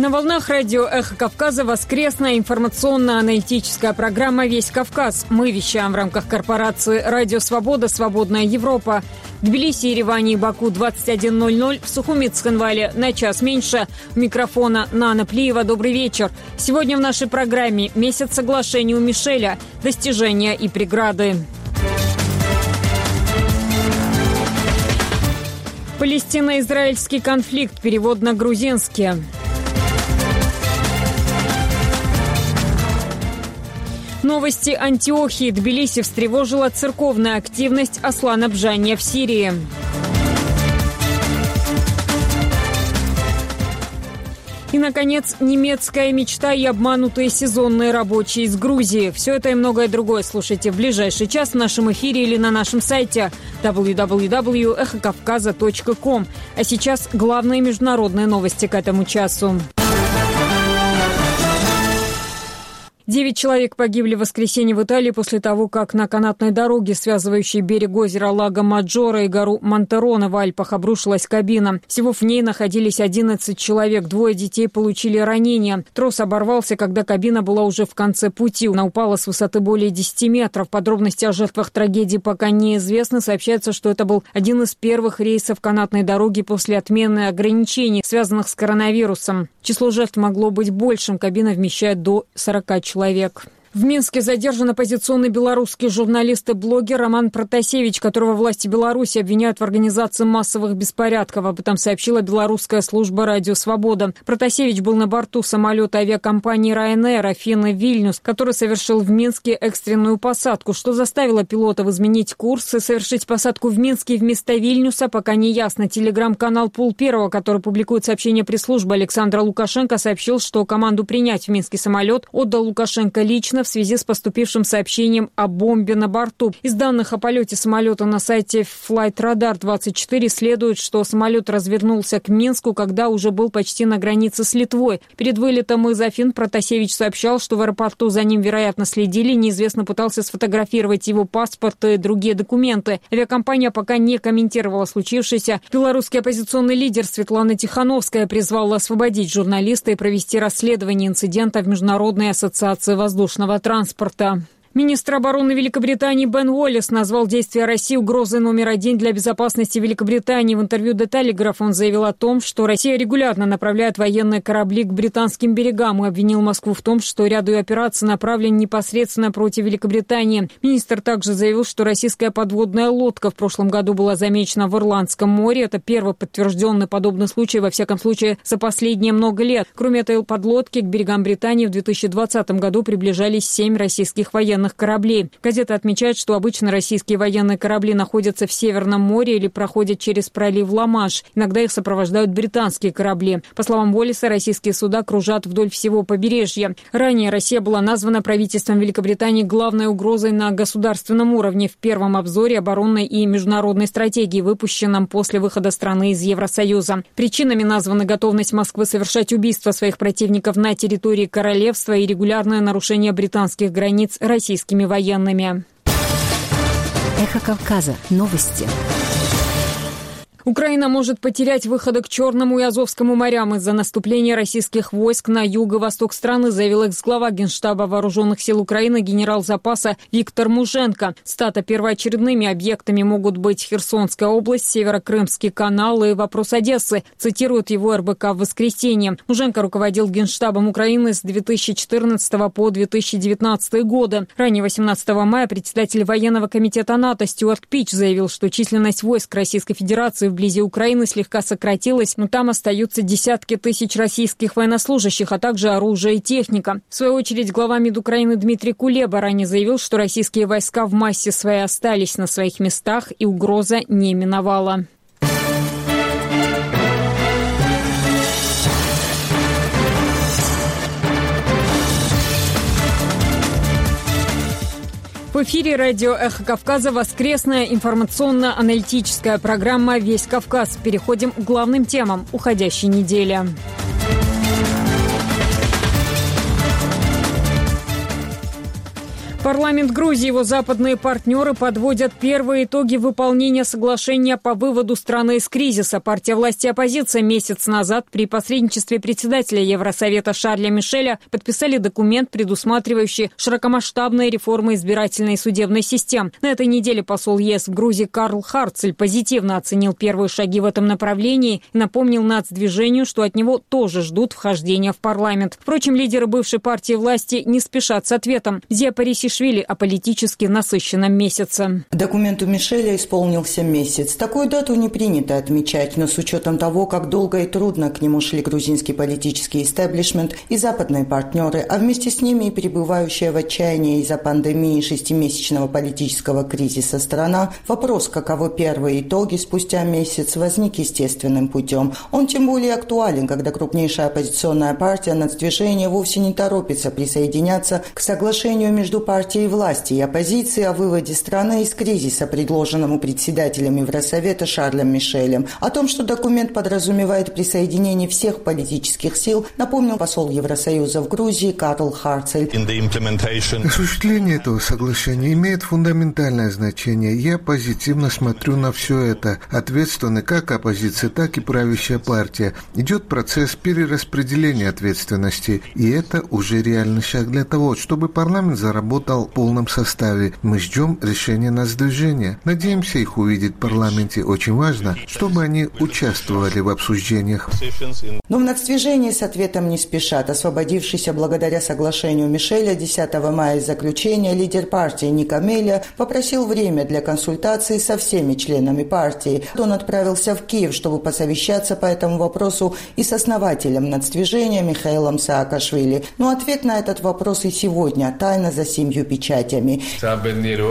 На волнах радио «Эхо Кавказа» воскресная информационно-аналитическая программа «Весь Кавказ». Мы вещаем в рамках корпорации «Радио Свобода. Свободная Европа». В Тбилиси, Ереване и Баку 21:00, в Сухуми, Цхинвале на час меньше. У микрофона Нана Плиева. Добрый вечер. Сегодня в нашей программе «Месяц соглашений у Мишеля. Достижения и преграды». Палестино-израильский конфликт. Перевод на грузинский. Новости Антиохии. Тбилиси встревожила церковная активность Аслана Бжания в Сирии. И, наконец, немецкая мечта и обманутые сезонные рабочие из Грузии. Все это и многое другое слушайте в ближайший час в нашем эфире или на нашем сайте www.эхокавказа.ком. А сейчас главные международные новости к этому часу. 9 человек погибли в воскресенье в Италии после того, как на канатной дороге, связывающей берег озера Лаго Маджоро и гору Монтероне в Альпах, обрушилась кабина. Всего в ней находились 11 человек, 2 детей получили ранения. Трос оборвался, когда кабина была уже в конце пути. Она упала с высоты более 10 метров. Подробности о жертвах трагедии пока неизвестны. Сообщается, что это был один из первых рейсов канатной дороги после отмены ограничений, связанных с коронавирусом. Число жертв могло быть большим. Кабина вмещает до 40 человек. В Минске задержан оппозиционный белорусский журналист и блогер Роман Протасевич, которого власти Беларуси обвиняют в организации массовых беспорядков. Об этом сообщила белорусская служба «Радио Свобода». Протасевич был на борту самолета авиакомпании Ryanair Афины-Вильнюс, который совершил в Минске экстренную посадку. Что заставило пилотов изменить курс и совершить посадку в Минске вместо Вильнюса, пока не ясно. Телеграм-канал «Пул-1», который публикует сообщение пресс-службы Александра Лукашенко, сообщил, что команду принять в Минский самолет отдал Лукашенко лично в связи с поступившим сообщением о бомбе на борту. Из данных о полете самолета на сайте Flightradar24 следует, что самолет развернулся к Минску, когда уже был почти на границе с Литвой. Перед вылетом из Афин Протасевич сообщал, что в аэропорту за ним, вероятно, следили. Неизвестно пытался сфотографировать его паспорт и другие документы. Авиакомпания пока не комментировала случившееся. Белорусский оппозиционный лидер Светлана Тихановская призвала освободить журналиста и провести расследование инцидента в Международной ассоциации воздушного транспорта. Министр обороны Великобритании Бен Уоллес назвал действия России угрозой номер 1 для безопасности Великобритании. В интервью The Telegraph он заявил о том, что Россия регулярно направляет военные корабли к британским берегам и обвинил Москву в том, что ряд ее операций направлен непосредственно против Великобритании. Министр также заявил, что российская подводная лодка в прошлом году была замечена в Ирландском море. Это первый подтвержденный подобный случай, во всяком случае, за последние много лет. Кроме этой подлодки, к берегам Британии в 2020 году приближались 7 российских военных кораблей. Газета отмечает, что обычно российские военные корабли находятся в Северном море или проходят через пролив Ла-Манш. Иногда их сопровождают британские корабли. По словам Уоллеса, российские суда кружат вдоль всего побережья. Ранее Россия была названа правительством Великобритании главной угрозой на государственном уровне в первом обзоре оборонной и международной стратегии, выпущенном после выхода страны из Евросоюза. Причинами названы готовность Москвы совершать убийства своих противников на территории королевства и регулярное нарушение британских границ российскими военными. Эхо Кавказа. Новости. Украина может потерять выходы к Черному и Азовскому морям из-за наступления российских войск на юг и восток страны, заявил экс-глава Генштаба Вооруженных сил Украины генерал запаса Виктор Муженко. Цитата: «Первоочередными объектами могут быть Херсонская область, Северо-Крымский канал и вопрос Одессы», цитирует его РБК в воскресенье. Муженко руководил Генштабом Украины с 2014 по 2019 годы. Ранее 18 мая председатель военного комитета НАТО Стюарт Пич заявил, что численность войск Российской Федерации вблизи Украины слегка сократилась, но там остаются десятки тысяч российских военнослужащих, а также оружие и техника. В свою очередь, глава МИД Украины Дмитрий Кулеба ранее заявил, что российские войска в массе своей остались на своих местах и угроза не миновала. В эфире радио «Эхо Кавказа» воскресная информационно-аналитическая программа «Весь Кавказ». Переходим к главным темам уходящей недели. Парламент Грузии и его западные партнеры подводят первые итоги выполнения соглашения по выводу страны из кризиса. Партия власти и оппозиция месяц назад при посредничестве председателя Евросовета Шарля Мишеля подписали документ, предусматривающий широкомасштабные реформы избирательной и судебной систем. На этой неделе посол ЕС в Грузии Карл Харцель позитивно оценил первые шаги в этом направлении и напомнил нацдвижению, что от него тоже ждут вхождения в парламент. Впрочем, лидеры бывшей партии власти не спешат с ответом. Зия Парисишвили о политически насыщенном месяце. Документу Мишеля исполнился месяц. Такую дату не принято отмечать, но с учетом того, как долго и трудно к нему шли грузинский политический истеблишмент и западные партнеры, а вместе с ними и пребывающая в отчаянии из-за пандемии и 6-месячного политического кризиса страна, вопрос, каковы первые итоги спустя месяц, возник естественным путем. Он тем более актуален, когда крупнейшая оппозиционная партия «Нацдвижение» вовсе не торопится присоединяться к соглашению между партией власти и оппозиции о выводе страны из кризиса, предложенному председателем Евросовета Шарлем Мишелем. О том, что документ подразумевает присоединение всех политических сил, напомнил посол Евросоюза в Грузии Карл Харцель. Осуществление этого соглашения имеет фундаментальное значение. Я позитивно смотрю на все это. Ответственны как оппозиция, так и правящая партия. Идет процесс перераспределения ответственности, и это уже реальный шаг для того, чтобы парламент заработал в полном составе. Мы ждем решения нацдвижения. Надеемся их увидеть в парламенте. Очень важно, чтобы они участвовали в обсуждениях. Но в нацдвижении с ответом не спешат. Освободившийся благодаря соглашению Мишеля 10 мая из заключения лидер партии Ника Меля попросил время для консультаций со всеми членами партии. Он отправился в Киев, чтобы посовещаться по этому вопросу и с основателем нацдвижения Михаилом Саакашвили. Но ответ на этот вопрос и сегодня тайна за 7 печатями.